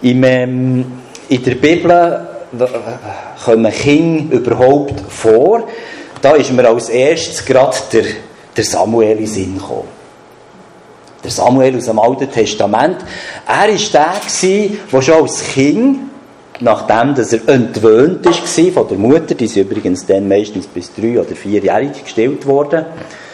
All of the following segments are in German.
In der Bibel kommen Kinder überhaupt vor. Da ist mir als erstes gerade der Samuel in den Sinn gekommen. Der Samuel aus dem Alten Testament. Er war der, der schon als Kind, nachdem dass er entwöhnt war von der Mutter, die ist übrigens dann meistens bis 3- oder 4-jährig gestillt worden,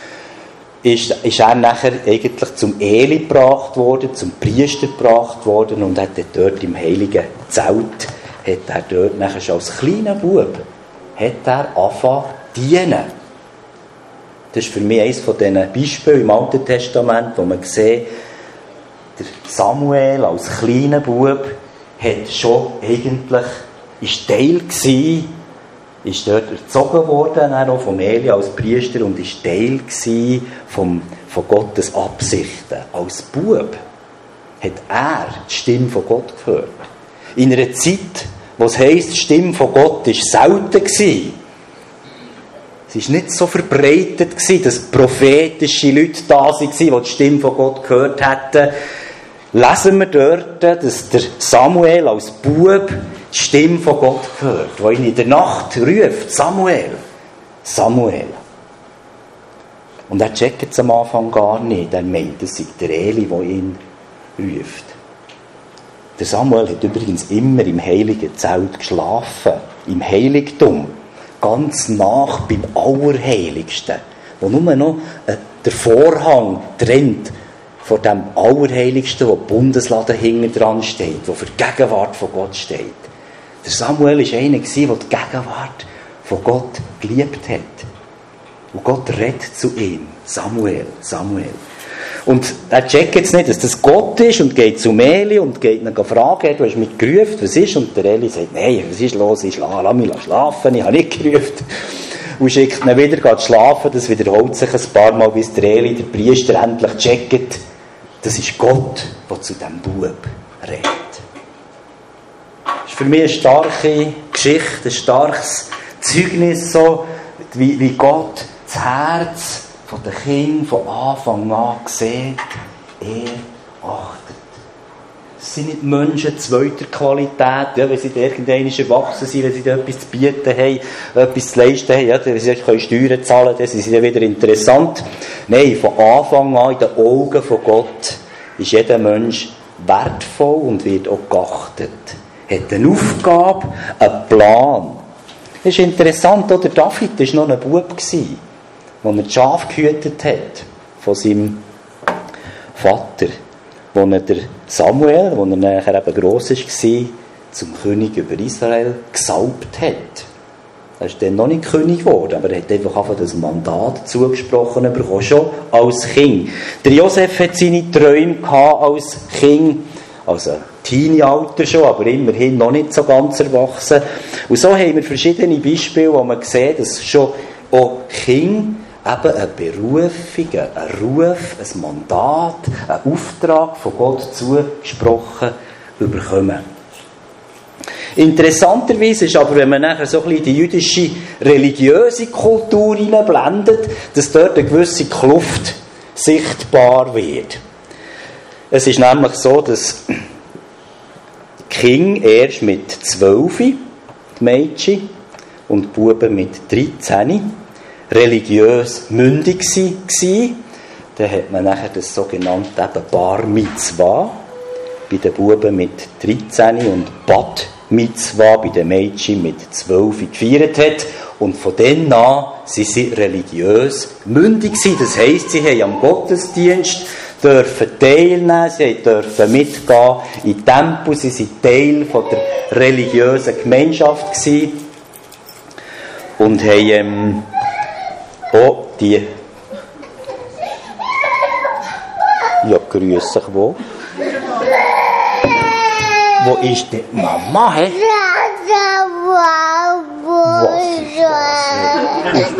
ist er nachher eigentlich zum Eli gebracht worden, zum Priester gebracht worden und hat dort im heiligen Zelt, hat er dort nachher schon als kleiner Bub, hat er angefangen zu dienen. Das ist für mich eines von diesen Beispielen im Alten Testament, wo man sieht, der Samuel als kleiner Bub hat schon eigentlich, ist Teil gewesen, ist dort erzogen worden, auch vom Eli als Priester, und ist Teil gewesen von Gottes Absichten. Als Bub hat er die Stimme von Gott gehört. In einer Zeit, wo es heisst, die Stimme von Gott war selten gewesen. Es war nicht so verbreitet gewesen, dass prophetische Leute da waren, die die Stimme von Gott gehört hätten. Lesen wir dort, dass der Samuel als Bub die Stimme von Gott hört, die ihn in der Nacht ruft: Samuel, Samuel. Und er checkt es am Anfang gar nicht. Er meint, es sei der Eli, der ihn ruft. Der Samuel hat übrigens immer im heiligen Zelt geschlafen, im Heiligtum, ganz nach beim Allerheiligsten, wo nur noch der Vorhang trennt vor dem Allerheiligsten, wo die Bundeslade hinten dran steht, wo für die Gegenwart von Gott steht. Der Samuel war einer, der die Gegenwart von Gott geliebt hat. Und Gott redet zu ihm: Samuel, Samuel. Und er checkt jetzt nicht, dass das Gott ist, und geht zu Eli und geht ihn fragen: Du hast mich gerufen, was ist? Und der Eli sagt: Nein, was ist los? Lass mich schlafen, ich habe nicht gerufen. Und schickt ihn wieder schlafen. Das wiederholt sich ein paar Mal, bis der Eli, der Priester, endlich checkt: Das ist Gott, der zu diesem Bub redet. Das ist für mich eine starke Geschichte, ein starkes Zeugnis, so, wie Gott das Herz der Kinder von Anfang an sieht. Er achtet. Es sind nicht Menschen zweiter Qualität, ja, wenn sie irgendwann erwachsen sind, wenn sie etwas zu bieten haben, etwas zu leisten haben, ja, wenn sie Steuern zahlen können, dann sind sie wieder interessant. Nein, von Anfang an in den Augen von Gott ist jeder Mensch wertvoll und wird auch geachtet. Hat eine Aufgabe, einen Plan. Das ist interessant, oder? David war noch ein Bub, wo er das Schaf gehütet hat von seinem Vater. Wo er der Samuel, wo er nachher eben gross war, zum König über Israel gesalbt hat. Er ist dann noch nicht König geworden, aber er hat einfach das Mandat zugesprochen bekommen, schon als Kind. Der Josef hat seine Träume gehabt als Kind, also Teenie-Alter schon, aber immerhin noch nicht so ganz erwachsen. Und so haben wir verschiedene Beispiele, wo man sieht, dass schon auch Kinder eben eine Berufung, einen Ruf, ein Mandat, einen Auftrag von Gott zugesprochen bekommen. Interessanterweise ist aber, wenn man nachher so ein bisschen die jüdische religiöse Kultur hineinblendet, dass dort eine gewisse Kluft sichtbar wird. Es ist nämlich so, dass die Kinder erst mit 12, die Mädchen, und die Buben mit 13 religiös mündig waren. Dann hat man nachher das sogenannte Bar Mitzvah bei den Buben mit 13 und Bat Mitzvah bei den Mädchen mit 12 gefeiert hat. Und von dann an sind sie religiös mündig gewesen. Das heisst, sie haben am Gottesdienst dürfen teilnehmen, sie dürfen mitgehen in den Tempel, sie waren Teil von der religiösen Gemeinschaft gewesen und haben auch die... Ja, grüß dich, wo? Wo ist die Mama, hä? Was ist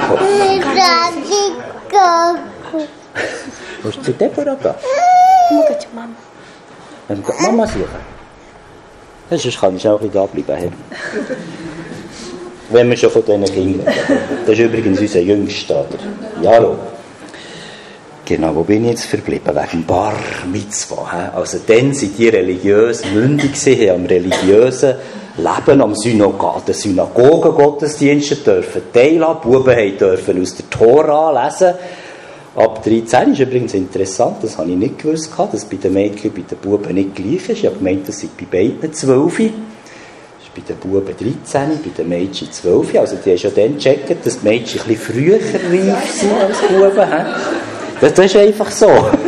das? Musst du zu Deborah gehen? Schau zu Mama. Dann geht Mama suchen. Sonst kann ich auch ein bisschen da bleiben. Wenn wir schon von diesen Kindern reden. Das ist übrigens unser Jüngster. Ja, hallo. Genau, wo bin ich jetzt verblieben? Wegen Bar Mitzvah. Also dann sind die religiös mündig gewesen, haben am religiösen Leben, am Synagogen-Gottesdiensten dürfen teilhaben. Die Buben dürfen aus der Tora lesen. Ab 13 ist übrigens interessant, das habe ich nicht gewusst, dass bei den Mädchen und bei den Buben nicht gleich ist. Ich habe gemeint, das sei bei beiden 12. Das ist bei den Buben 13, bei den Mädchen 12. Also die haben schon dann gecheckt, dass die Mädchen ein bisschen früher reif sind als die Buben. Das ist einfach so.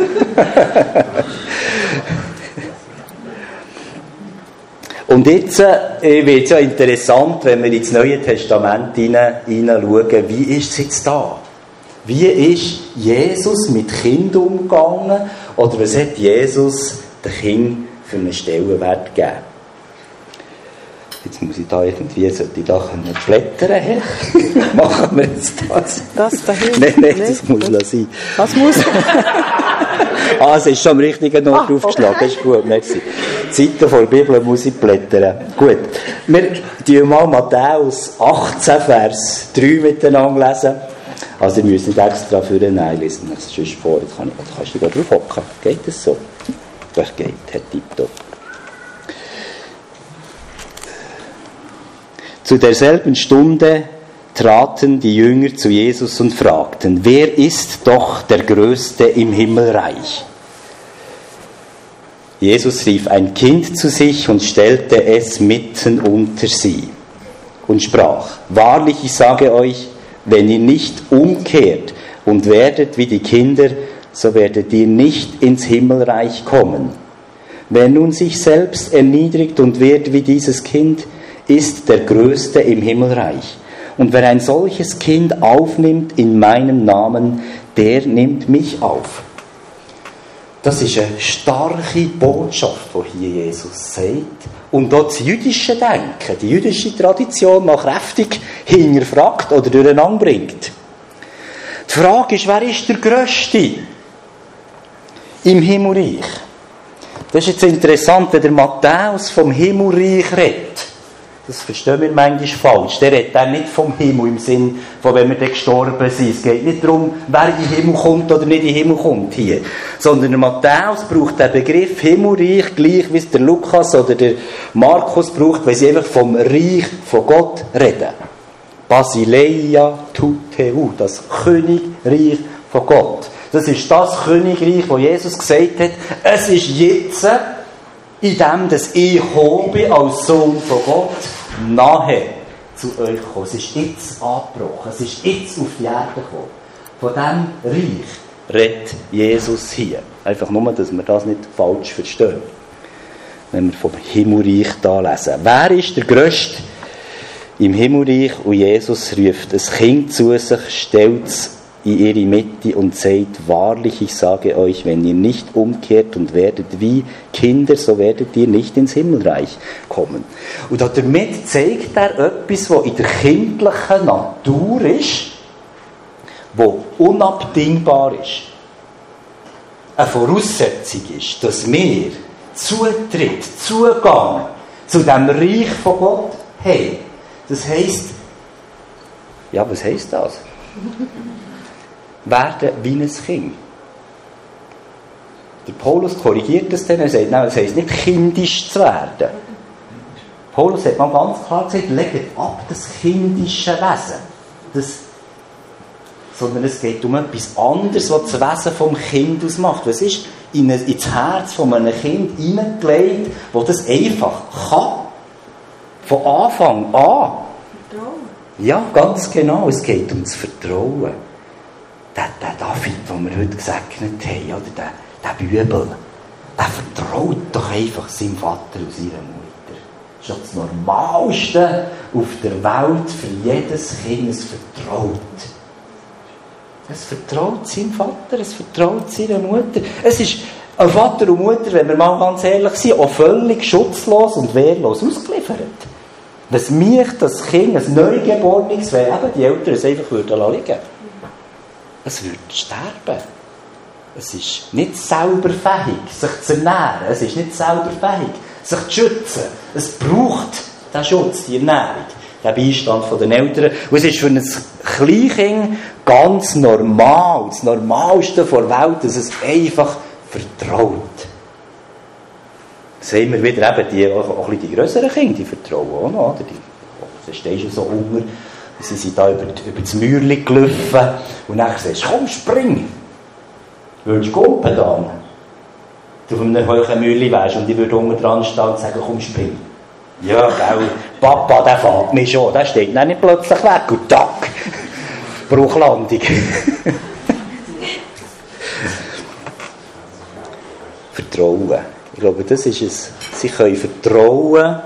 Und jetzt wird es ja interessant, wenn wir ins Neue Testament hineinschauen, wie ist es jetzt da? Wie ist Jesus mit Kindern umgegangen? Oder was hat Jesus den Kindern für einen Stellenwert gegeben? Jetzt muss ich da irgendwie, sollte ich da blättern können? Machen wir jetzt das? Das da hinten? Nein, das muss sein. Was muss? Es ist schon am richtigen Ort aufgeschlagen. Das ist gut, merci. Seiten von der Bibel muss ich blättern. Gut. Wir lesen mal Matthäus 18, Vers 3 miteinander lesen. Also, ihr müsst nicht extra für den Nein lesen. Das ist sonst vor. Jetzt kannst du drauf hocken. Geht das so? Das geht, Herr Tipptopp. Zu derselben Stunde traten die Jünger zu Jesus und fragten: Wer ist doch der Größte im Himmelreich? Jesus rief ein Kind zu sich und stellte es mitten unter sie und sprach: Wahrlich, ich sage euch, wenn ihr nicht umkehrt und werdet wie die Kinder, so werdet ihr nicht ins Himmelreich kommen. Wer nun sich selbst erniedrigt und wird wie dieses Kind, ist der Größte im Himmelreich. Und wer ein solches Kind aufnimmt in meinem Namen, der nimmt mich auf. Das ist eine starke Botschaft, die hier Jesus sagt. Und auch das jüdische Denken, die jüdische Tradition mal kräftig hinterfragt oder durcheinander bringt. Die Frage ist, wer ist der Größte im Himmelreich? Das ist jetzt interessant, wenn der Matthäus vom Himmelreich redet. Das verstehen wir manchmal falsch. Der redet dann nicht vom Himmel im Sinn von, wenn wir dann gestorben sind. Es geht nicht darum, wer in den Himmel kommt oder nicht in den Himmel kommt hier. Sondern der Matthäus braucht den Begriff Himmelreich gleich, wie es der Lukas oder der Markus braucht, weil sie einfach vom Reich von Gott reden. Basileia Tuteu, das Königreich von Gott. Das ist das Königreich, wo Jesus gesagt hat, es ist jetzt, in dem, dass ich gekommen bin, als Sohn von Gott, nahe zu euch gekommen. Es ist jetzt angebrochen. Es ist jetzt auf die Erde gekommen. Von diesem Reich redet Jesus hier. Einfach nur, dass wir das nicht falsch verstehen. Wenn wir vom Himmelreich da lesen. Wer ist der Größte im Himmelreich? Und Jesus ruft ein Kind zu sich, stellt es in ihre Mitte und sagt: Wahrlich, ich sage euch, wenn ihr nicht umkehrt und werdet wie Kinder, so werdet ihr nicht ins Himmelreich kommen. Und damit zeigt er etwas, was in der kindlichen Natur ist, was unabdingbar ist. Eine Voraussetzung ist, dass wir Zugang zu dem Reich von Gott haben. Das heisst, ja, was heisst das? Werden wie ein Kind. Der Paulus korrigiert das dann, er sagt, nein, das heisst nicht kindisch zu werden. Paulus hat mal ganz klar gesagt, legt ab das kindische Wesen. Sondern es geht um etwas anderes, was das Wesen vom Kind ausmacht. Was ist ins Herz von einem Kind hineingelegt, das das einfach kann. Von Anfang an. Vertrauen. Ja, ganz genau. Es geht um das Vertrauen. Der David, den wir heute gesegnet haben, oder der Bübel, der vertraut doch einfach seinem Vater und seiner Mutter. Das ist das Normalste auf der Welt für jedes Kind. Es vertraut. Es vertraut seinem Vater, es vertraut seiner Mutter. Es ist ein Vater und Mutter, wenn wir mal ganz ehrlich sind, auch völlig schutzlos und wehrlos ausgeliefert. Was mich das Kind, ein Neugeborenes, wenn eben die Eltern es einfach liegen würden, es würde sterben. Es ist nicht selber fähig, sich zu ernähren. Es ist nicht selber fähig, sich zu schützen. Es braucht den Schutz, die Ernährung, den Beistand von den Eltern. Und es ist für ein Kleinkind ganz normal, das Normalste der Welt, dass es einfach vertraut. Sehen wir wieder eben auch die grösseren Kinder, die vertrauen auch noch. Oder? Da stehst du so unter, sie sind da über das Mäuerchen gelaufen und dann sagst du, komm, spring! Würdest du gumpen dann? Du auf einem hohen Mäuerchen wärst und ich würde unten dran stehen und sagen, komm, spring! Ja, gell, Papa, der fährt mich schon, der steht dann nicht plötzlich weg und tack! Bruchlandung. Vertrauen. Ich glaube, das ist es. Sie können vertrauen.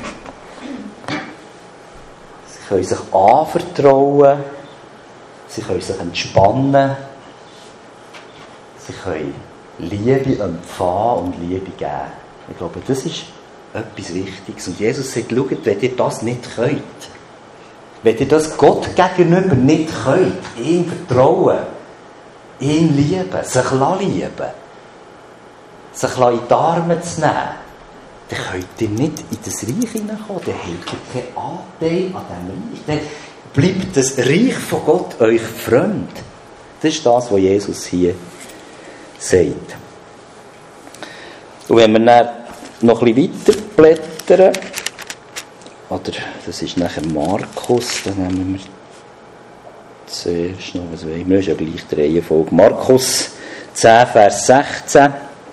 Sie können sich anvertrauen. Sie können sich entspannen. Sie können Liebe empfangen und Liebe geben. Ich glaube, das ist etwas Wichtiges. Und Jesus sagt, schaut, wenn ihr das nicht könnt, wenn ihr das Gott gegenüber nicht könnt, ihm vertrauen, ihn lieben, sich lieben, sich in die Arme zu nehmen, dann könnt ihr nicht in das Reich hineinkommen, dann habt ihr keinen Anteil an diesem Reich. Dann bleibt das Reich von Gott euch fremd. Das ist das, was Jesus hier sagt. Und wenn wir dann noch ein bisschen weiter blättern, oder das ist nachher Markus, dann nehmen wir zuerst noch, was wollen wir, das ist ja gleich die Reihenfolge. Markus 10, Vers 16.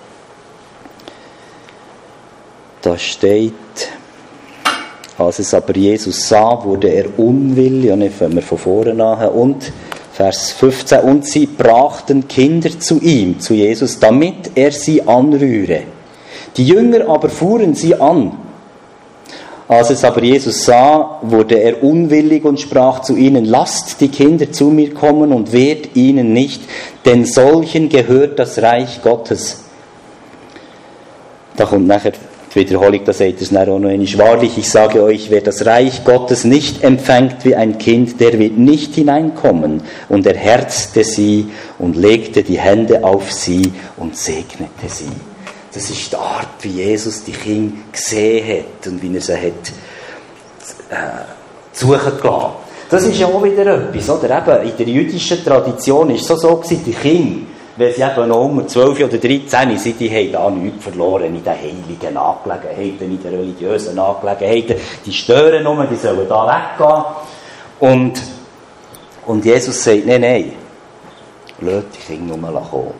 Da steht, als es aber Jesus sah, wurde er unwillig, und jetzt fangen wir von vorne an, und Vers 15, und sie brachten Kinder zu ihm, zu Jesus, damit er sie anrühre. Die Jünger aber fuhren sie an. Als es aber Jesus sah, wurde er unwillig und sprach zu ihnen, lasst die Kinder zu mir kommen und wehrt ihnen nicht, denn solchen gehört das Reich Gottes. Da kommt nachher die Wiederholung, da sagt es auch noch einmal, wahrlich, ich sage euch, wer das Reich Gottes nicht empfängt wie ein Kind, der wird nicht hineinkommen. Und er herzte sie und legte die Hände auf sie und segnete sie. Das ist die Art, wie Jesus die Kinder gesehen hat und wie er sie hat suchen gelassen. Das ist ja auch wieder etwas, oder? Eben, in der jüdischen Tradition war es so gewesen, die Kinder, wenn sie eben noch unter 12 oder 13 sind, die haben da nichts verloren in den heiligen Angelegenheiten, in den religiösen Angelegenheiten. Die stören nur, die sollen da weggehen. Und Jesus sagt, nein, lasst die Kinder nur kommen.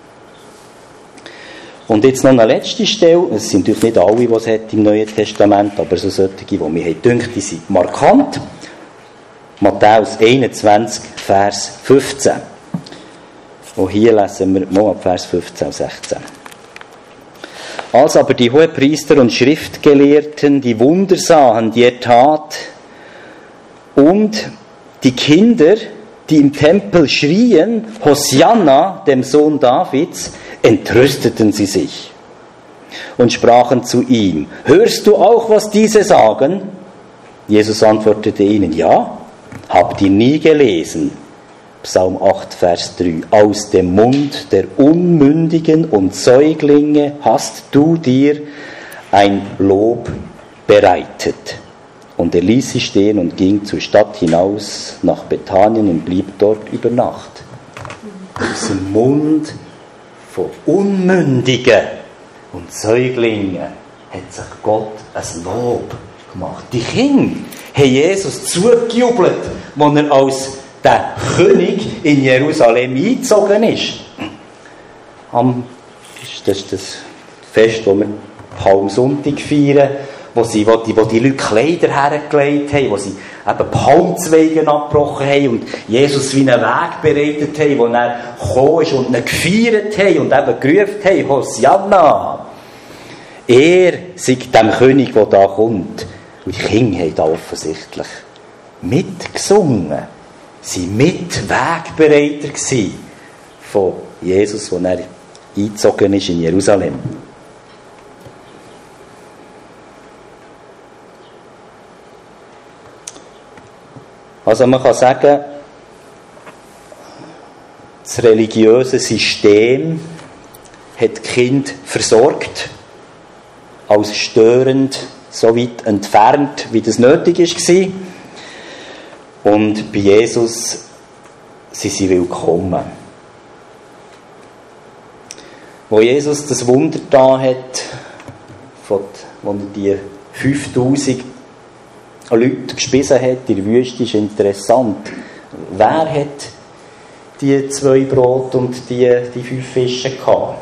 Und jetzt noch eine letzte Stelle, es sind natürlich nicht alle, die es hat im Neuen Testament, aber so solche, die mir gedacht, die sind markant. Matthäus 21, Vers 15. Und hier lesen wir mal ab Vers 15 und 16. Als aber die Hohepriester und Schriftgelehrten die Wunder sahen, die er tat, und die Kinder, die im Tempel schrien, Hosianna, dem Sohn Davids, entrüsteten sie sich und sprachen zu ihm, hörst du auch, was diese sagen? Jesus antwortete ihnen, ja, habt ihr nie gelesen? Psalm 8, Vers 3. Aus dem Mund der Unmündigen und Säuglinge hast du dir ein Lob bereitet. Und er ließ sie stehen und ging zur Stadt hinaus nach Bethanien und blieb dort über Nacht. Aus dem Mund von Unmündigen und Säuglingen hat sich Gott ein Lob gemacht. Die Kinder haben Jesus zugejubelt, als er als der König in Jerusalem eingezogen ist. Das ist das Fest, das wir Palmsonntag feiern, wo die Leute Kleider hergelegt haben, wo sie eben Palmzweige abgebrochen haben und Jesus wie einen Weg bereitet haben, wo er gekommen ist und ihn gefeiert haben und eben gerufen haben, Hosianna. Er sei dem König, der da kommt. Und die Kinder haben da offensichtlich mitgesungen. Sie waren Mitwegbereiter von Jesus, als er eingezogen ist in Jerusalem. Also man kann sagen, das religiöse System hat die Kinder versorgt, als störend, so weit entfernt, wie das nötig war. Und bei Jesus sind sie willkommen. Wo Jesus das Wunder da hat, wo er die 5000 Leute gespissen hat in der Wüste, ist interessant. Wer hat die 2 Brote und die 5 Fische gehabt?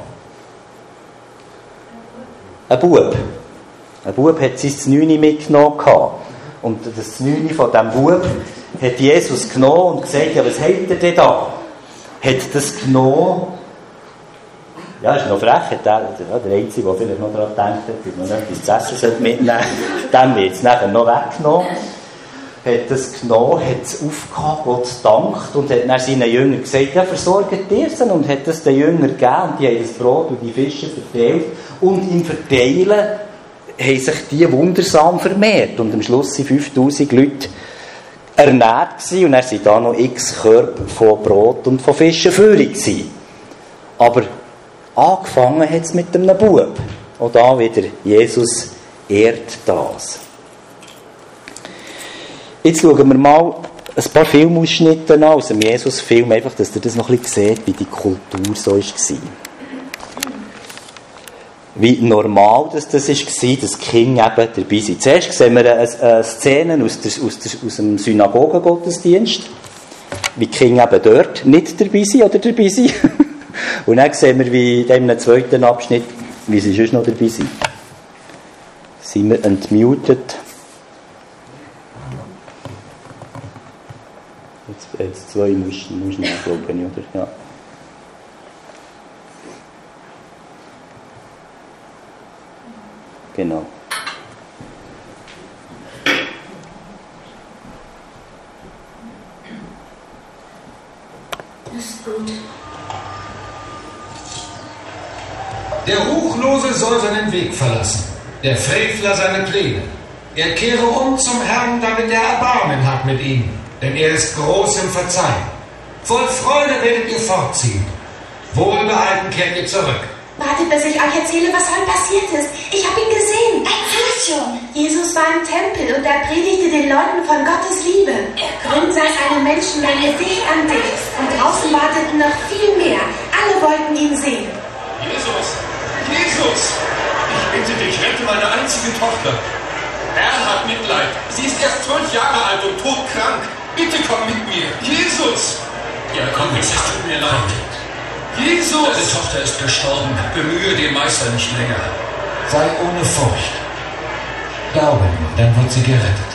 Ein Bub. Ein Bub hat sein 9 mitgenommen. Und das 9 von diesem Bub hat Jesus genommen und gesagt, ja, was habt ihr denn da? Hat das genommen. Ja, ist noch frech. Der Einzige, der vielleicht noch daran gedacht hat, dass man etwas zu essen mitnehmen sollte, dem wird es nachher noch weggenommen. Hat das genommen, hat es aufgehabt, Gott dankt und hat dann seinen Jüngern gesagt, ja, versorgt ihr sie, und hat das den Jüngern gegeben und die haben das Brot und die Fische verteilt und im Verteilen haben sich die wundersam vermehrt und am Schluss waren 5000 Leute ernährt gewesen, und dann waren da noch x Körbe von Brot und von Fischen führig gewesen. Aber angefangen hat es mit einem Bub. Auch da wieder, Jesus ehrt das. Jetzt schauen wir mal ein paar Filmausschnitte an, aus dem Jesus-Film, einfach, dass ihr das noch ein bisschen seht, wie die Kultur so war. Wie normal das war, dass die Kinder eben dabei sind. Zuerst sehen wir eine Szene aus dem Synagogengottesdienst, wie die Kinder eben dort nicht dabei sind oder dabei sind. Und dann sehen wir, wie in dem zweiten Abschnitt, wie sie sonst noch dabei sind. Sind wir entmutet. Jetzt 2 musst du nachschauen, oder? Ja. Genau. Das ist gut. Der Ruchlose soll seinen Weg verlassen, der Frevler seine Pläne. Er kehre um zum Herrn, damit er Erbarmen hat mit ihm, denn er ist groß im Verzeihen. Voll Freude werdet ihr fortziehen. Wohlbehalten kehrt ihr zurück. Wartet, bis ich euch erzähle, was heute passiert ist. Ich habe ihn gesehen. Erzähl schon. Jesus war im Tempel und er predigte den Leuten von Gottes Liebe. Drin saß eine Menschenmenge dicht an dicht und draußen warteten noch viel mehr. Alle wollten ihn sehen. Jesus! Jesus! Ich bitte dich, rette meine einzige Tochter. Er hat Mitleid. Sie ist erst 12 Jahre alt und todkrank. Bitte komm mit mir. Jesus! Ja, komm, es tut mir leid. Jesus! Deine Tochter ist gestorben. Bemühe den Meister nicht länger. Sei ohne Furcht. Glaube nur, dann wird sie gerettet.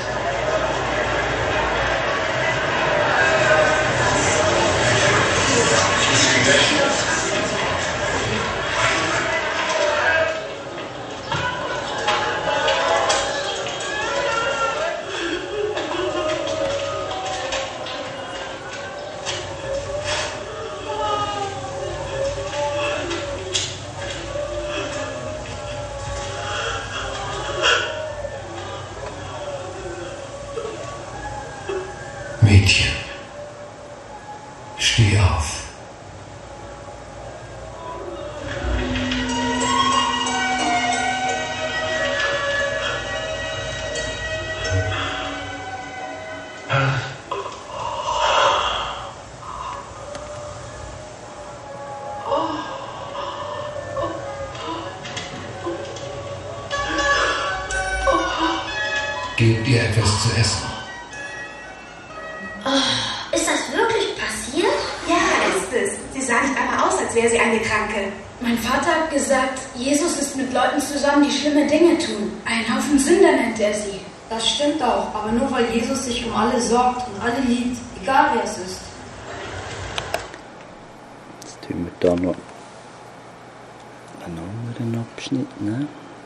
Mädchen, steh auf. Gebt ihr etwas zu essen. Ist das wirklich passiert? Ja, ist es. Sie sah nicht einmal aus, als wäre sie eine Kranke. Mein Vater hat gesagt, Jesus ist mit Leuten zusammen, die schlimme Dinge tun. Ein Haufen Sünder nennt er sie. Das stimmt auch, aber nur weil Jesus sich um alle sorgt und alle liebt, egal wer es ist. Jetzt tun wir da noch einen anderen Abschnitt, ne?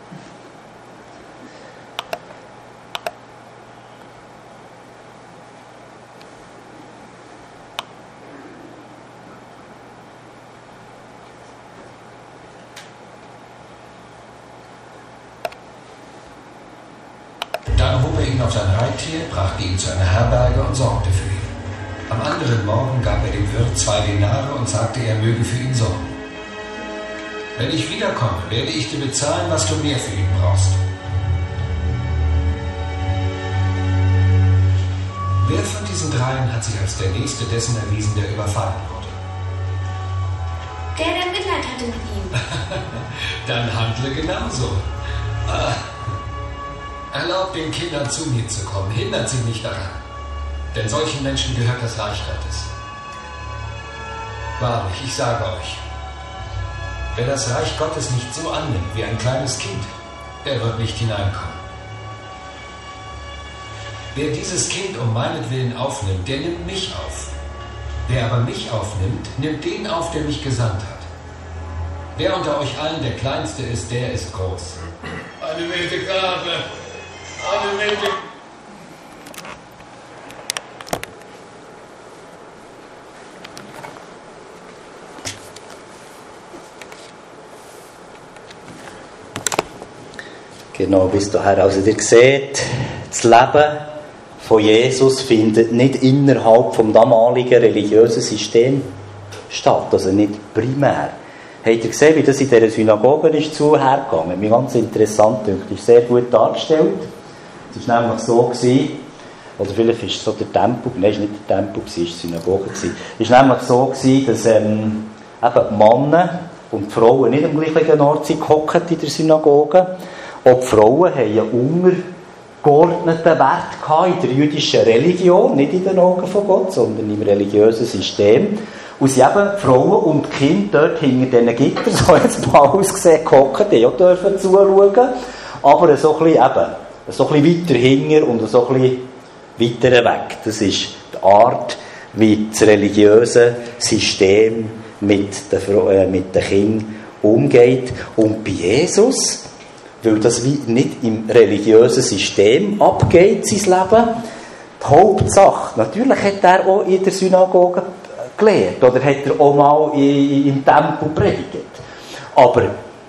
Dann hob er ihn auf sein Reittier, brachte ihn zu einer Herberge und sorgte für ihn. Am anderen Morgen gab er dem Wirt 2 Denare und sagte, er möge für ihn sorgen. Wenn ich wiederkomme, werde ich dir bezahlen, was du mehr für ihn brauchst. Wer von diesen dreien hat sich als der Nächste dessen erwiesen, der überfallen wurde? Der Mitleid hatte mit ihm. Dann handle genauso. Erlaubt den Kindern zu mir zu kommen, hindert sie nicht daran. Denn solchen Menschen gehört das Reich Gottes. Wahrlich, ich sage euch, wer das Reich Gottes nicht so annimmt wie ein kleines Kind, der wird nicht hineinkommen. Wer dieses Kind um meinetwillen aufnimmt, der nimmt mich auf. Wer aber mich aufnimmt, nimmt den auf, der mich gesandt hat. Wer unter euch allen der Kleinste ist, der ist groß. Eine wilde Gabe. Eine wilde... Genau, bis dahin. Also ihr seht, das Leben von Jesus findet nicht innerhalb des damaligen religiösen Systems statt, also nicht primär. Habt ihr gesehen, wie das in dieser Synagoge ist zuhergegangen? Mir ganz interessant, das ist sehr gut dargestellt. Es war nämlich so, oder vielleicht ist es so der Tempel, nein, es war nicht der Tempel, es war die Synagoge. Es war nämlich so, dass eben die Männer und die Frauen nicht am gleichen Ort gehockt in der Synagoge. Auch die Frauen haben einen untergeordneten Wert in der jüdischen Religion, nicht in den Augen von Gott, sondern im religiösen System. Und sie eben Frauen und Kinder dort hinter diesen Gittern, so jetzt mal ausgesehen, gehockt, die auch dürfen zuschauen, aber so ein bisschen weiter hinter und so ein bisschen weiter weg. Das ist die Art, wie das religiöse System mit den Kindern umgeht. Und bei Jesus, weil das wie nicht im religiösen System abgeht, sein Leben, die Hauptsache, natürlich hat er auch in der Synagoge gelehrt oder hat er auch mal im Tempel predigt. Aber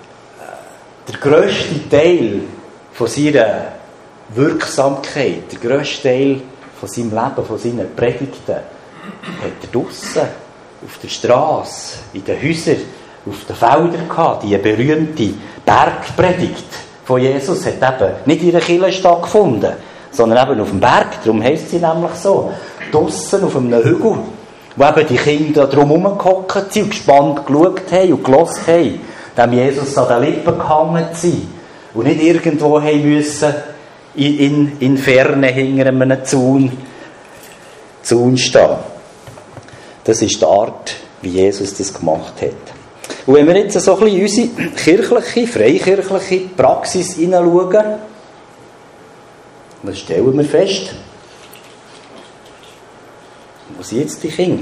der grösste Teil von seiner Wirksamkeit, der grösste Teil von seinem Leben, von seinen Predigten, hat er draussen, auf der Straße, in den Häusern, auf den Feldern gehabt. Die berühmte Bergpredigt von Jesus hat eben nicht in der Kirche stattgefunden, sondern eben auf dem Berg. Darum heisst sie nämlich so. Draussen auf einem Hügel, wo eben die Kinder drum herumgehockt sind und gespannt geschaut haben und gehört haben, dem Jesus an den Lippen gehangen sind und nicht irgendwo haben müssen in Ferne hinter einem Zaun stehen. Das ist die Art, wie Jesus das gemacht hat. Und wenn wir jetzt so ein bisschen in unsere kirchliche, freikirchliche Praxis hineinschauen, dann stellen wir fest, wo sind jetzt die Kinder?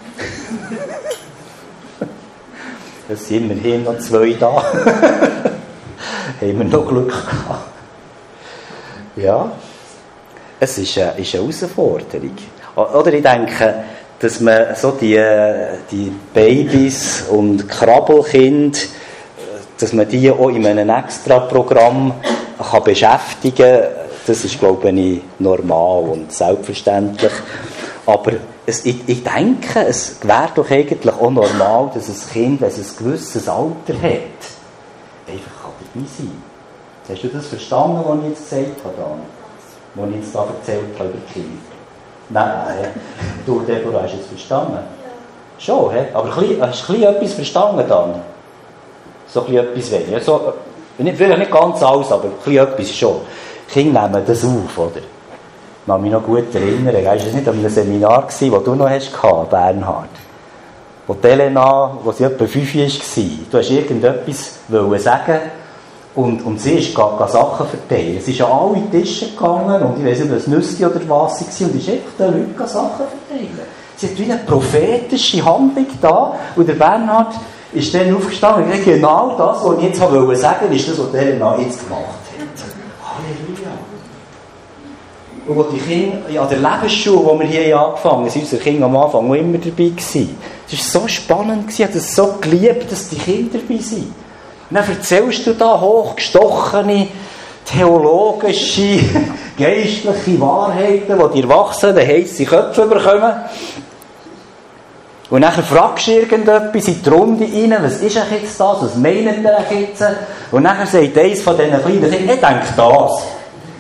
Es sind immerhin noch 2 da. Haben wir noch Glück gehabt. Ja, es ist eine Herausforderung. Oder ich denke, dass man so die Babys und Krabbelkinder, dass man die auch in einem Extra-Programm kann beschäftigen kann, das ist, glaube ich, normal und selbstverständlich. Aber ich denke, es wäre doch eigentlich auch normal, dass ein Kind, wenn es ein gewisses Alter hat, einfach dabei sein kann. Hast du das verstanden, was ich jetzt gesagt habe, Dan? Was ich jetzt da erzählt habe über die Kinder? Nein, du, Deborah, hast du es verstanden? Ja. Schon, he? Aber hast du etwas verstanden dann? So etwas weniger. So, vielleicht nicht ganz alles, aber etwas schon. Die Kinder nehmen das auf, oder? Ich kann mich noch gut erinnern. Weißt du, es war nicht an einem Seminar, das du noch hast, Bernhard. Wo Elena, wo sie etwa 5 war, du hast irgendetwas sagen und sie ist Sachen verteilen. Sie ist an alle Tische gegangen und ich weiss nicht, ob es Nüsse oder was war und ist einfach den Leuten Sachen verteilen. Sie hat wie eine prophetische Handlung da und der Bernhard ist dann aufgestanden und gesagt, genau das, was ich jetzt sagen wollte, ist das, was Elena jetzt gemacht hat. Halleluja. Und wo die Kinder, an der Lebensschule, wo wir hier angefangen haben, sind unsere Kinder am Anfang auch immer dabei gewesen. Es war so spannend, ich habe es so geliebt, dass die Kinder dabei sind. Und dann erzählst du da hochgestochene, theologische, geistliche Wahrheiten, die die Erwachsenen heisse Köpfe bekommen. Und dann fragst du irgendetwas in die Runde rein, was ist jetzt das, was meinen ihr jetzt? Und dann sagt eines von diesen kleinen Kindern, ich denke das.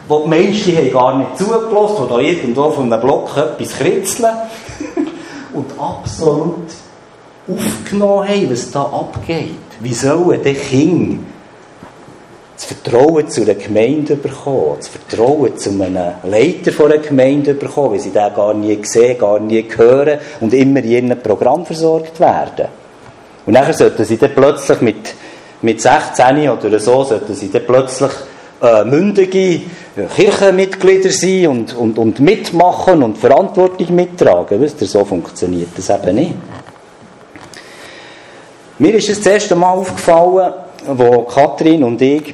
wo die meisten haben gar nicht zugelassen, wo da irgendwo von einem Block etwas kritzeln und absolut aufgenommen haben, was da abgeht. Wie sollen die Kinder das Vertrauen zu einer Gemeinde bekommen, das Vertrauen zu einem Leiter von einer Gemeinde bekommen, weil sie den gar nie sehen, gar nie hören und immer in ihrem Programm versorgt werden. Und nachher sollten sie dann plötzlich mit 16 oder so, sollten sie dann plötzlich mündige Kirchenmitglieder sein und mitmachen und Verantwortung mittragen. Wisst ihr, so funktioniert das eben nicht. Mir ist es das erste Mal aufgefallen, wo Kathrin und ich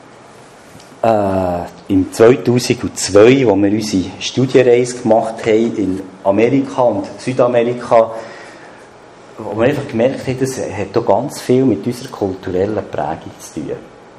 im 2002, wo wir unsere Studienreise gemacht haben in Amerika und Südamerika, wo wir einfach gemerkt haben, das hat hier ganz viel mit unserer kulturellen Prägung zu tun.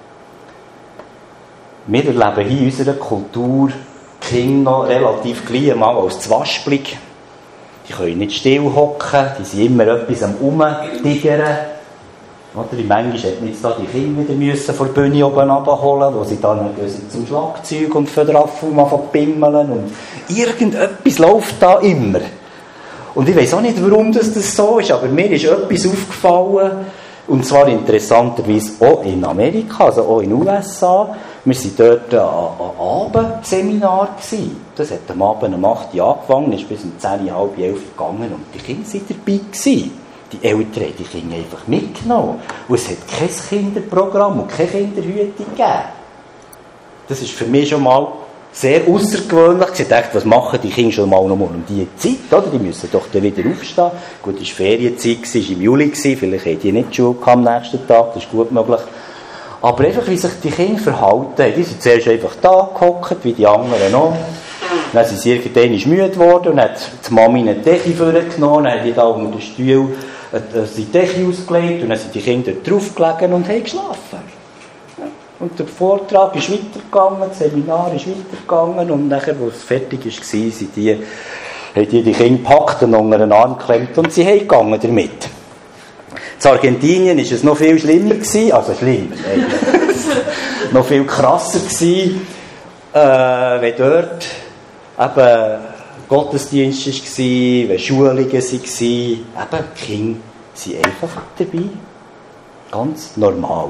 Wir erleben hier in unserer Kultur die Kinder noch relativ klein mal als Zwaspelig. Die können nicht still hocken, die sind immer etwas am Rumtigern. Manchmal hätte man jetzt da die Kinder wieder von der Bühne oben runterholen, wo sie dann zum Schlagzeug und Verdraffen pimmeln und irgendetwas läuft da immer. Und ich weiss auch nicht, warum das so ist, aber mir ist etwas aufgefallen, und zwar interessanterweise auch in Amerika, also auch in den USA. Wir waren dort an Abendseminar. Das hat am Abend um 8 Uhr angefangen, ist bis um 10, halb 11 gegangen und die Kinder waren dabei gewesen. Die Eltern haben die Kinder einfach mitgenommen. Und es hat kein Kinderprogramm und keine Kinderhütung gegeben. Das ist für mich schon mal sehr außergewöhnlich. Ich dachte, was machen die Kinder schon mal noch um diese Zeit? Oder? Die müssen doch dann wieder aufstehen. Gut, es war Ferienzeit, es war im Juli, vielleicht haben die nicht Schule am nächsten Tag, das ist gut möglich. Aber einfach, wie sich die Kinder verhalten, die sind zuerst einfach da gehockt, wie die anderen auch. Dann sind sie irgendwann müde geworden und hat die Mami eine Decke vorgenommen, dann haben die da unter den Stuhl die Decke ausgelegt und dann sind die Kinder drauf gelegen und haben geschlafen. Ja. Und der Vortrag ist weitergegangen, das Seminar ist weitergegangen und nachher, als es fertig war, haben die Kinder gepackt und unter den Arm geklemmt und sie haben gegangen damit. In Argentinien war es noch viel schlimmer, noch viel krasser gewesen, wenn dort eben Gottesdienst war, wenn Schulungen waren, eben die Kinder sind einfach dabei. Ganz normal.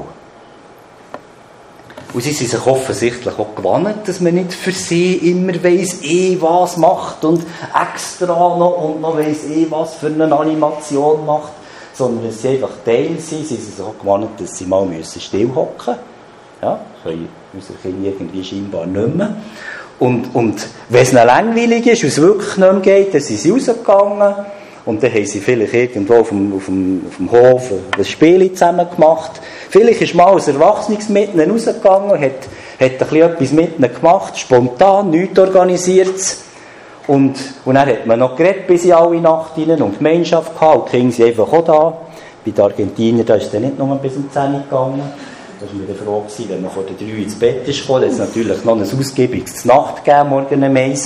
Und sie sind sich offensichtlich auch gewohnt, dass man nicht für sie immer weiss was macht und extra noch und noch weiss was für eine Animation macht, sondern dass sie einfach Teil sind. Sie sind sich auch gewohnt, dass sie mal still hocken müssen. Ja, können unsere Kinder irgendwie scheinbar nicht mehr. Und wenn es ihnen langweilig ist und es wirklich nicht mehr geht, dann sind sie rausgegangen und dann haben sie vielleicht irgendwo auf dem Hof ein Spiel zusammen gemacht. Vielleicht ist mal ein Erwachsenes mit ihnen rausgegangen und hat etwas mit ihnen gemacht, spontan, nichts organisiert. Und dann hat man noch geredet bis in alle Nacht rein und Gemeinschaft gehabt. Die Kinder sind einfach auch da. Bei den Argentiniern da ist es dann nicht nur bis um 10 Uhr gegangen. Da war mir froh, wenn man vor der 3 ins Bett ist gekommen. Da hat es natürlich noch ein ausgiebiges Nacht gegeben, morgen um 1.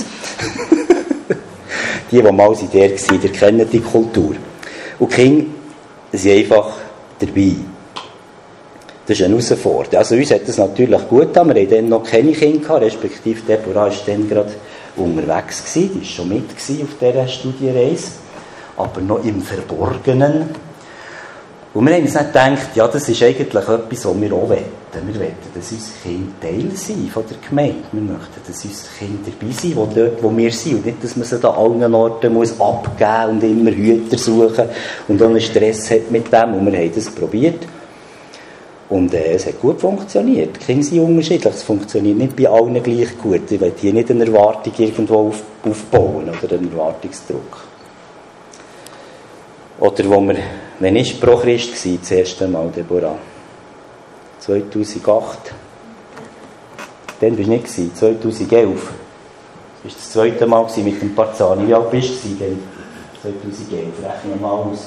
Die mal sind der waren, die kennen die Kultur. Und die Kinder sind einfach dabei. Das ist eine Herausforderung. Also uns hat das natürlich gut getan. Wir hatten dann noch keine Kinder gehabt, respektive Deborah war dann gerade unterwegs gewesen. Die war schon mit auf dieser Studienreise. Aber noch im Verborgenen. Und wir haben uns dann gedacht, ja, das ist eigentlich etwas, was wir auch wollen. Wir wollen, dass unsere Kinder Teil sind von der Gemeinde. Wir möchten, dass unsere Kinder dabei sind, dort, wo wir sind. Und nicht, dass man sie an allen Orten muss abgeben und immer Hüter suchen und dann einen Stress hat mit dem. Und wir haben das probiert. Und es hat gut funktioniert. Die Kinder sind unterschiedlich. Es funktioniert nicht bei allen gleich gut. Ich will hier nicht eine Erwartung irgendwo aufbauen oder einen Erwartungsdruck. Oder wo wir, wenn ich Pro Christ war, das erste Mal, Deborah. 2008. Dann warst du nicht. 2011. Das war das zweite Mal mit dem Parzani. Wie alt bist du denn? 2011. Rechne mal aus.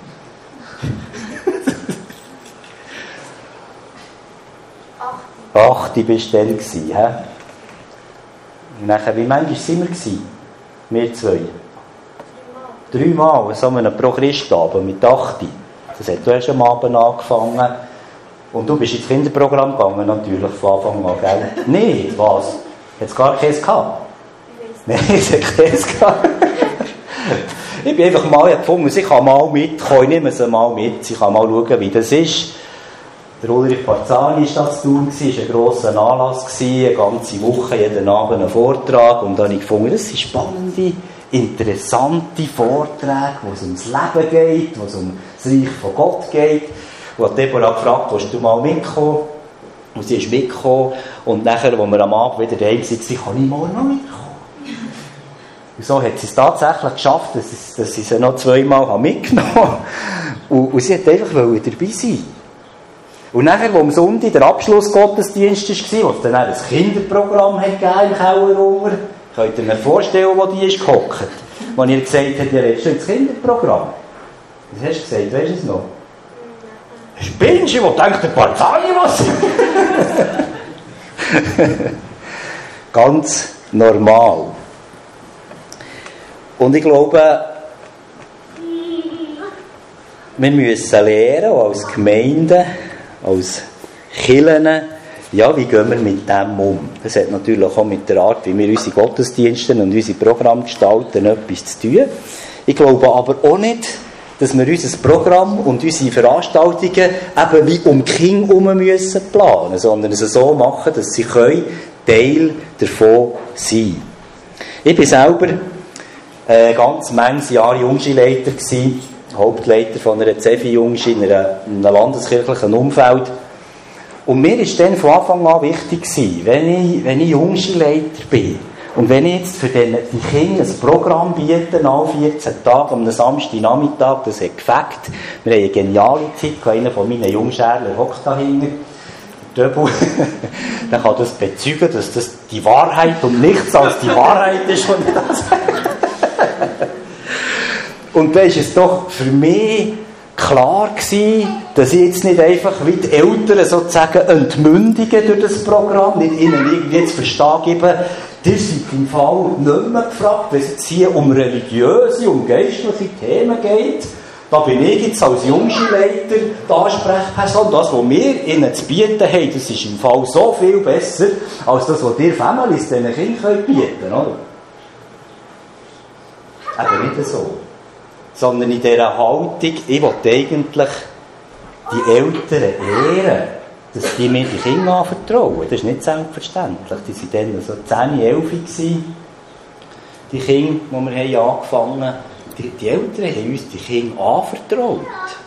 8 bist du dann gewesen, hä? Und nachher, wie manchmal sind wir? Wir zwei. 3 Mal, so einem Pro-Christ-Abend mit 8. Das hat du erst am Abend angefangen. Und du bist ins Kinderprogramm gegangen, natürlich, von Anfang an, gell? Nein, was? Hat es gar keins gehabt? Nein, es hat keins gehabt. Ich bin einfach mal gefunden, ich kann mal mitkommen, ich nehme sie mal mit, ich kann mal schauen, wie das ist. Der Ulrich Barzani war das zu tun, es war ein grosser Anlass, eine ganze Woche, jeden Abend einen Vortrag. Und dann habe ich gefunden, das sind spannende, interessante Vorträge, wo es ums Leben geht, wo es um das Reich von Gott geht. Und hat Deborah gefragt, willst du mal mitkommen? Und sie ist mitgekommen. Und nachher, als wir am Abend wieder daheim waren, kann ich morgen noch mitkommen. Und so hat sie es tatsächlich geschafft, dass sie sie noch 2-mal mitgenommen hat. Und sie hat einfach dabei sein. Und nachher, als am Sonntag der Abschlussgottesdienst war, wo es dann ein Kinderprogramm hat gegeben im Keller runter, könnt ihr euch vorstellen, wo die ist gehockt. Als ihr gesagt habt, ihr redest schon ins Kinderprogramm. Was hast du gesagt? Weisst du es noch? Spinnst du, wo denkt der Partei was? Ganz normal. Und ich glaube, wir müssen lernen, als Gemeinden, als Kirchen, ja, wie gehen wir mit dem um? Das hat natürlich auch mit der Art, wie wir unsere Gottesdienste und unsere Programme gestalten, etwas zu tun. Ich glaube aber auch nicht, dass wir unser Programm und unsere Veranstaltungen eben wie um die Kinder herum müssen planen, sondern es so machen, dass sie Teil davon sein können. Ich bin selber ganz manches Jahre Jungschulleiter gewesen, Hauptleiter von einer CEFI-Jungschi in einem landeskirchlichen Umfeld. Und mir war dann von Anfang an wichtig gewesen, wenn ich Jungschulleiter bin und wenn ich jetzt für die Kinder ein Programm biete, alle 14 Tage, am Samstagnachmittag, das hat gefällt. Wir haben eine geniale Zeit, einer von meinen Jungschärler hockt da hinten, der Döbel, der kann das bezeugen, dass das die Wahrheit und nichts als die Wahrheit ist, was ich da sage. Und da war es doch für mich klar gewesen, dass ich jetzt nicht einfach wie die Eltern sozusagen entmündigen durch das Programm, nicht ihnen irgendwie zu verstehen geben, die sind im Fall nicht mehr gefragt, wenn es jetzt hier um religiöse, um geistliche Themen geht. Da bin ich jetzt als Jungschulleiter die Ansprechperson. Das, was wir ihnen zu bieten haben, das ist im Fall so viel besser, als das, was ihr Families diesen Kindern bieten können, oder? Aber nicht so. Sondern in dieser Haltung, ich will eigentlich die Eltern ehren, dass die mir die Kinder anvertrauen. Das ist nicht selbstverständlich. Die waren dann so 10, 11 gewesen, die Kinder, die wir angefangen haben. Die Eltern haben uns die Kinder anvertraut.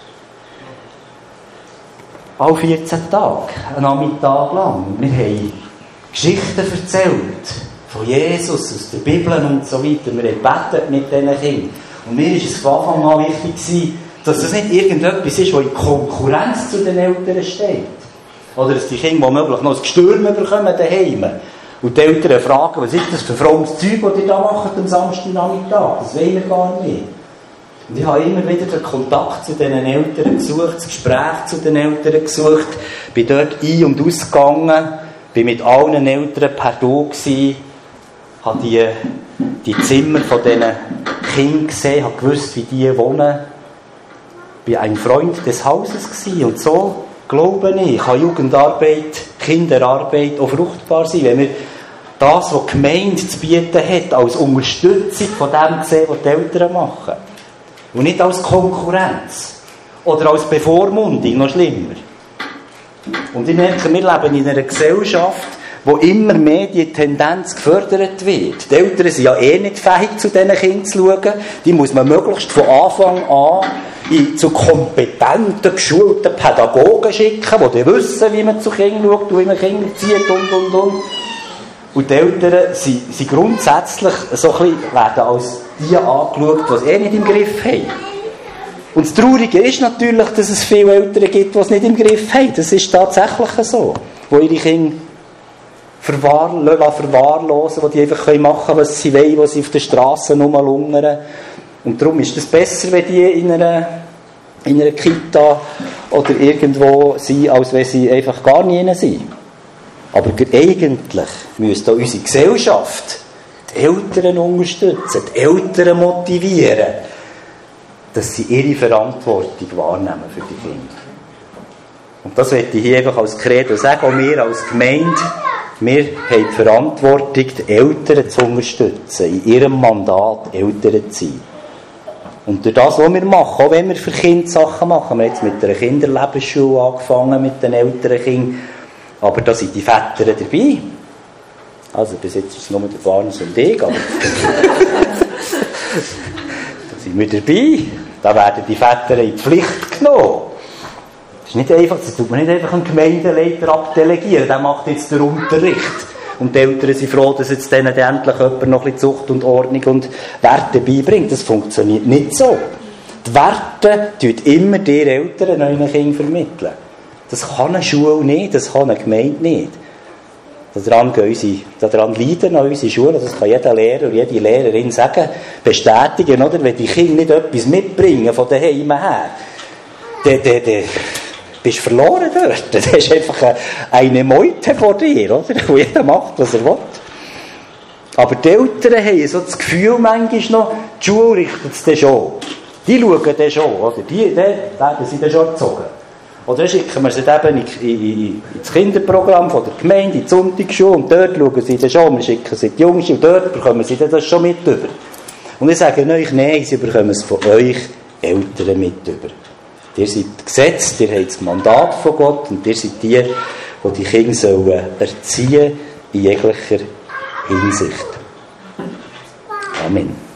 Alle 14 Tage, einen Nachmittag lang. Wir haben Geschichten erzählt von Jesus aus der Bibel und so weiter. Wir haben gebetet mit diesen Kindern. Und mir war es von Anfang an wichtig, dass das nicht irgendetwas ist, das in Konkurrenz zu den Eltern steht. Oder dass die Kinder womöglich noch ein Gestürm bekommen daheim. Und die Eltern fragen, was ist das für frommes Zeug, das ihr da macht am Samstagnachmittag? Das wollen wir gar nicht. Und ich habe immer wieder den Kontakt zu diesen Eltern gesucht, das Gespräch zu den Eltern gesucht, bin dort ein- und ausgegangen, bin mit allen Eltern per Du gewesen, habe die Zimmer von diesen Kindern gesehen, habe gewusst, wie die wohnen. Ich war ein Freund des Hauses gewesen. Und so glaube ich, kann Jugendarbeit, Kinderarbeit auch fruchtbar sein, wenn wir das, was die Gemeinde zu bieten hat, als Unterstützung von dem sehen, was die Eltern machen. Und nicht als Konkurrenz. Oder als Bevormundung, noch schlimmer. Und ich merke, wir leben in einer Gesellschaft, wo immer mehr die Tendenz gefördert wird. Die Eltern sind ja nicht fähig, zu diesen Kindern zu schauen. Die muss man möglichst von Anfang an zu kompetenten, geschulten Pädagogen schicken, die wissen, wie man zu Kindern schaut und wie man Kinder zieht und. Und die Eltern sind grundsätzlich so ein bisschen, werden als die angeschaut, die es nicht im Griff haben. Und das Traurige ist natürlich, dass es viele Eltern gibt, die es nicht im Griff haben. Das ist tatsächlich so. Die ihre Kinder verwahrlosen, die einfach machen können, was sie wollen, wo sie auf den Strassen rumlungern. Und darum ist es besser, wenn die in einer Kita oder irgendwo sind, als wenn sie einfach gar nie sind. Aber eigentlich müsste auch unsere Gesellschaft die Eltern unterstützen, die Eltern motivieren, dass sie ihre Verantwortung wahrnehmen für die Kinder. Und das möchte ich hier einfach als Credo sagen, auch wir als Gemeinde Wir haben die Verantwortung, die Eltern zu unterstützen, in ihrem Mandat Eltern zu sein. Und durch das, was wir machen, auch wenn wir für Kinder Sachen machen, wir haben jetzt mit einer Kinderlebensschule angefangen, mit den älteren Kindern, aber da sind die Väter dabei. Also bis jetzt ist es nur der Barnes und ich, aber da sind wir dabei. Da werden die Väter in die Pflicht genommen. Das ist nicht einfach, das tut man nicht einfach einen Gemeindeleiter abdelegieren, der macht jetzt den Unterricht. Und die Eltern sind froh, dass jetzt denen endlich jemand noch ein bisschen Zucht und Ordnung und Werte beibringt. Das funktioniert nicht so. Die Werte tun immer die Eltern euren Kindern vermitteln. Das kann eine Schule nicht, das kann eine Gemeinde nicht. Daran leiden unsere Schulen, das kann jeder Lehrer und jede Lehrerin sagen, bestätigen, oder? Wenn die Kinder nicht etwas mitbringen von daheim her, dann bist du verloren dort. Das ist einfach eine Meute vor dir, oder? Wo jeder macht, was er will. Aber die Eltern haben so das Gefühl manchmal noch, die Schule richtet es dann schon. Die schauen dann schon, oder? Die werden sie dann schon erzogen. Oder dann schicken wir sie eben ins Kinderprogramm von der Gemeinde, in die Sonntagsschule, und dort schauen sie dann schon, wir schicken sie in die Jungschule, und dort bekommen sie dann das schon mit über. Und ich sage euch, nein, sie bekommen es von euch Eltern mit über. Ihr seid gesetzt, ihr habt das Mandat von Gott, und ihr seid die Kinder sollen erziehen in jeglicher Hinsicht. Amen.